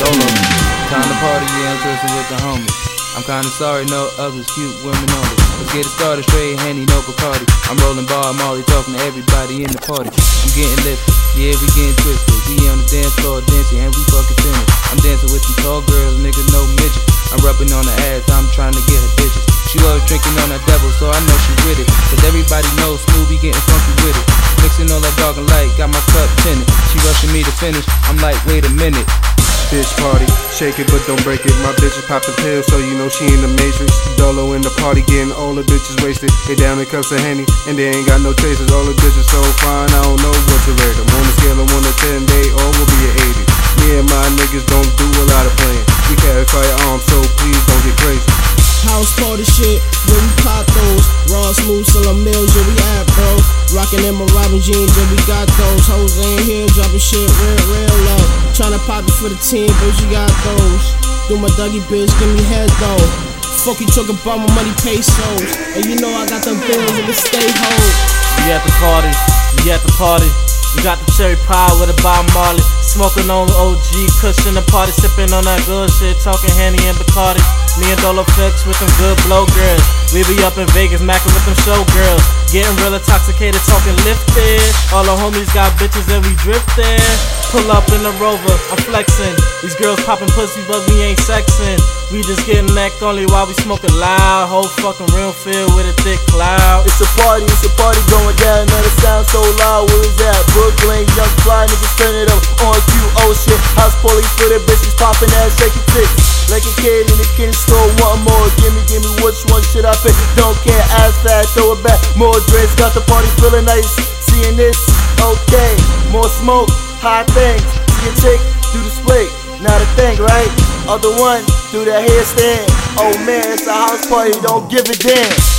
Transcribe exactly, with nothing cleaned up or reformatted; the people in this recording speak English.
Dolo. Time to party, yeah, I'm twisting with the homies. I'm kinda sorry, no others, cute women only. Let's get it started, straight Henny, no Bacardi. I'm rolling bar, Molly, talking to everybody in the party. I'm getting lifted, yeah, we getting twisted. We on the dance floor dancing, and we fucking finished. I'm dancing with some tall girls, nigga, no midget. I'm rubbing on her ass, I'm trying to get her digits. She always drinking on that devil, so I know she with it. Cause everybody knows Smoothie getting funky with it. Mixing all that dark and light, got my cup tinted. She rushing me to finish, I'm like, wait a minute. Bitch party, shake it but don't break it. My bitch is popping pills, so you know she in the matrix. Dolo in the party, getting all the bitches wasted. They down in cups of Henny, and they ain't got no traces. All the bitches so fine, I don't know what to rate them. On the scale of one to ten, they all will be an eighty. Me and my niggas don't do a lot of playing. We carry firearms, so please don't get crazy. House party shit, yeah we pop those. Raw, smooth, selling mills, yeah we at bro. Rockin' in my Robin jeans, yeah we got those. Hoes ain't here, dropping shit real, real low. Tryna pop it for the team, bitch, you got those. Do my Dougie bitch, give me head though. Fuck you talking about my money pesos. And you know I got them bills, nigga stay home. We at the party, we at the party. We got the cherry pie with a Bob Marley. Smoking on O G, cushion the party, sipping on that good shit, talking Henny and Bacardi. Me and Dolo Fix with them good blow girls. We be up in Vegas, macking with them show girls. Getting real intoxicated, talking lifted. All the homies got bitches and we drifted. Pull up in the Rover, I'm flexing. These girls popping pussy, but we ain't sexing. We just getting neck only while we smoking loud. Whole fucking room filled with a thick cloud. It's a party, it's a party going down. Now the sound so loud, where is that? Brooklyn, young fly niggas turn it up on Q, oh shit. House police for the bitches popping ass, shaking tits. Like a kid in the candy store, want more. Gimme, gimme, which one should I pick? Don't care, ass fat, throw it back. More drinks, got the party feeling nice. Seeing this, okay. More smoke, high things. See a chick, do the split. Not a thing, right? Other one, do that handstand. Oh man, it's a house party, don't give a damn.